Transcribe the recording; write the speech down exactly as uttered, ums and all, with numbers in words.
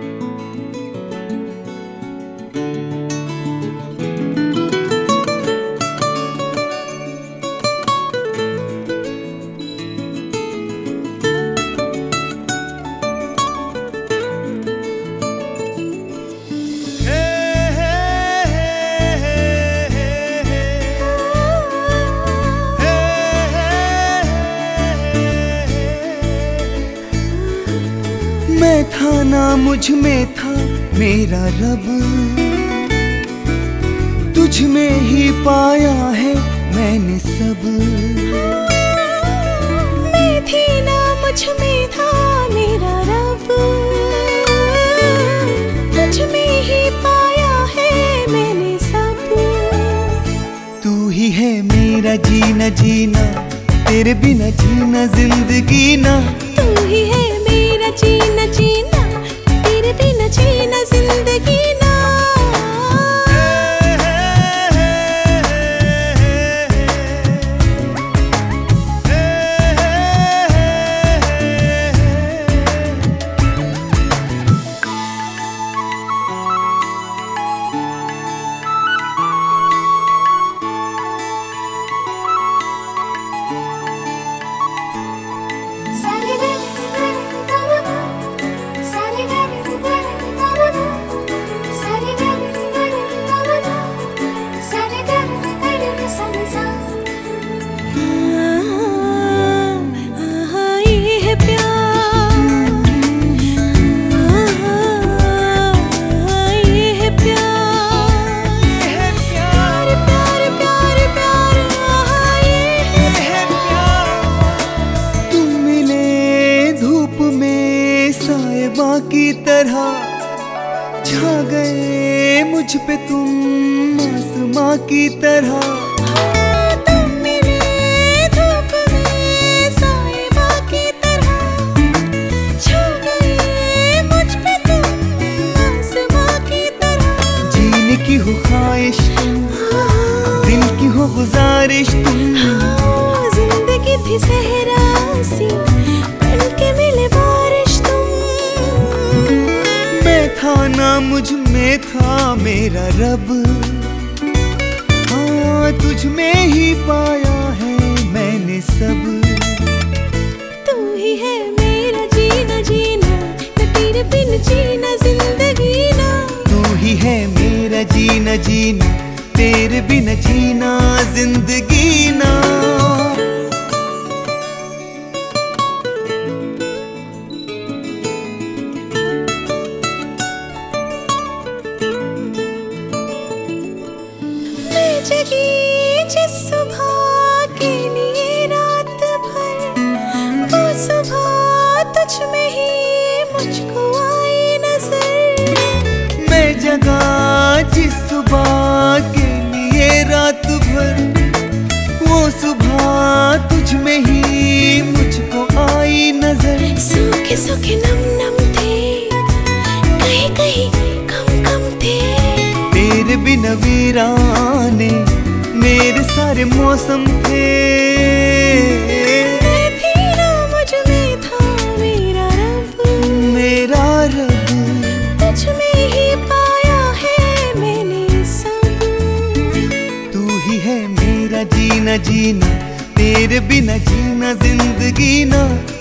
मैं था ना मुझ में था मेरा रब, तुझ में ही पाया है मैंने सब। मैं थी ना मुझ में था मेरा रब, तुझ में ही पाया है मैंने सब। तू ही है मेरा जीना जीना, तेरे बिना जीना जिंदगी ना। तू ही है मेरा जीना जीना, तेरे बिना जीना जिंदगी ना। की तरह छा गए मुझ पे तुम आसमां की तरह। तुम मेरे धूप में साहिबा की तरह छा गए मुझ पे तुम आसमां की तरह। जीने की हो ख्वाहिश तुम, दिल की हो गुजारिश तुम। जिंदगी थी सहरा सी बन के मिले बारिश तुम। मैं था ना मुझ में था मेरा रब, हाँ तुझ में ही पाया है मैंने सब। तू ही है मेरा जीना जीना, तेरे बिन जीना जिंदगी ना। तू ही है मेरा जीना जीना, तेरे बिन जीना जिंदगी ना। जगी जिस सुबह के लिए रात भर, वो सुबह तुझ में ही मुझको आई नजर। मैं जगा जिस सुबह के लिए रात भर, वो सुबह तुझ में ही मुझको आई नजर। सूखे सूखे नम नम थे, कहीं कहीं कम कम थे। तेरे बिना वीराने मेरे सारे मौसम थे। मैं थी ना मुझ में था मेरा रब, मेरा रब। तुझ में ही पाया है मैंने सब। तू ही है मेरा जीना जीना, तेरे बिना जीना जिंदगी ना।